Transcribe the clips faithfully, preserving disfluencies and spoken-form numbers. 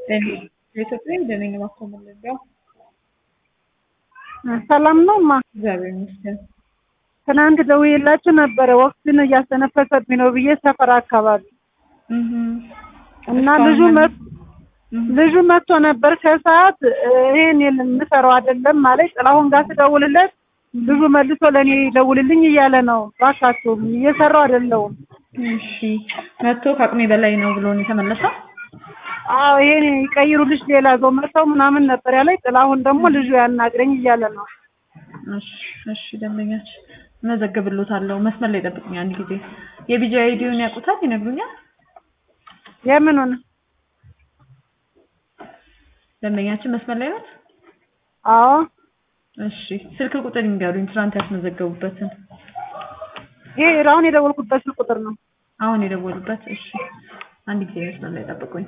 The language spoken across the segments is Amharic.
በኢትዮጵያ እንደነኛ ማስተላለፊያ ሰላም ነው ማ እግዚአብሔር ይመስገን። ትናንት ደውዬላችሁ ነበረ ወቅቱን እያስተነፈሰብኝ ነው ብዬ ሰፈር አካባቢ እህ እና ልጁ መጥ ልጁ መጥቶ ነበር ከሰዓት ይሄን የምሰራው አይደለም ማለት ጥላሁን ጋር ስደውልለት ልጁ መልሶ ለኔ ደውልልኝ እያለ ነው። ባካችሁ እየሰራው አይደለም። እሺ መጥቶ ከአቅሜ በላይ ነው ብሎ ነው የተመለሰው። አዎ ይሄን ይቀይሩልሽ ሌላ ሰው መጥተው ምናምን ነበር ያለኝ። ጥላሁን ደግሞ ልጁ ያናግረኝ እያለ ነው። እሺ እሺ ደንበኛች መዘግብልዎታለሁ። መስመር ላይ ጠብቁኝ አንድ ጊዜ። የቢጂ አይዲውን ያውቁታል ይነግሩኛል? የምኑን ደንበኛችን መስመር ላይ ናት? አዎ እሺ ስልክ ቁጥር ይንገሩኝ ትናንት ያስመዘገቡበትን። ይሄ ራውን የደወልኩበት ስልክ ቁጥር ነው። አሁን የደወሉበት እሺ አንድ ጊዜ መስመር ላይ ጠብቁኝ።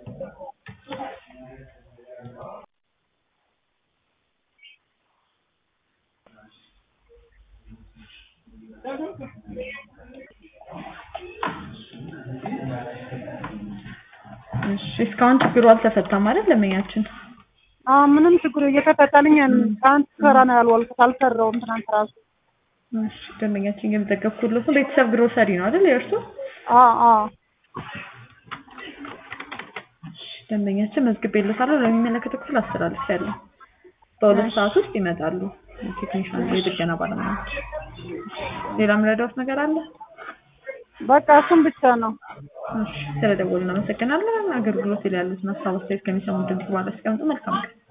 እሺ እስካሁን ችግሩ አልተፈታም አይደል ለመኛችን? አዎ ምንም ችግሩ እየተፈታልኝ ትናንት ሰራ ነው ያልዋልኩት አልሰራውም ትናንት ራሱ። እሺ ደንበኛችን የምዘገብኩልህ ቤተሰብ ግሮሰሪ ነው አይደል የእርሱ? አዎ አዎ ደንበኛችን መዝግቤልዎታለሁ ለሚመለከተው ክፍል አስተላልፌያለሁ። በሁለት ሰዓት ውስጥ ይመጣሉ ቴክኒሻን የጥገና ባለሙያዎች። ሌላ ምረዳዎት ነገር አለ? በቃ እሱም ብቻ ነው። እሺ ስለደወሉ እናመሰግናለን። አገልግሎት ላይ ያሉትን ሀሳብ አስተያየት ከሚሰሙ ድምጽ ባለ አስቀምጡ። መልካም ቀን።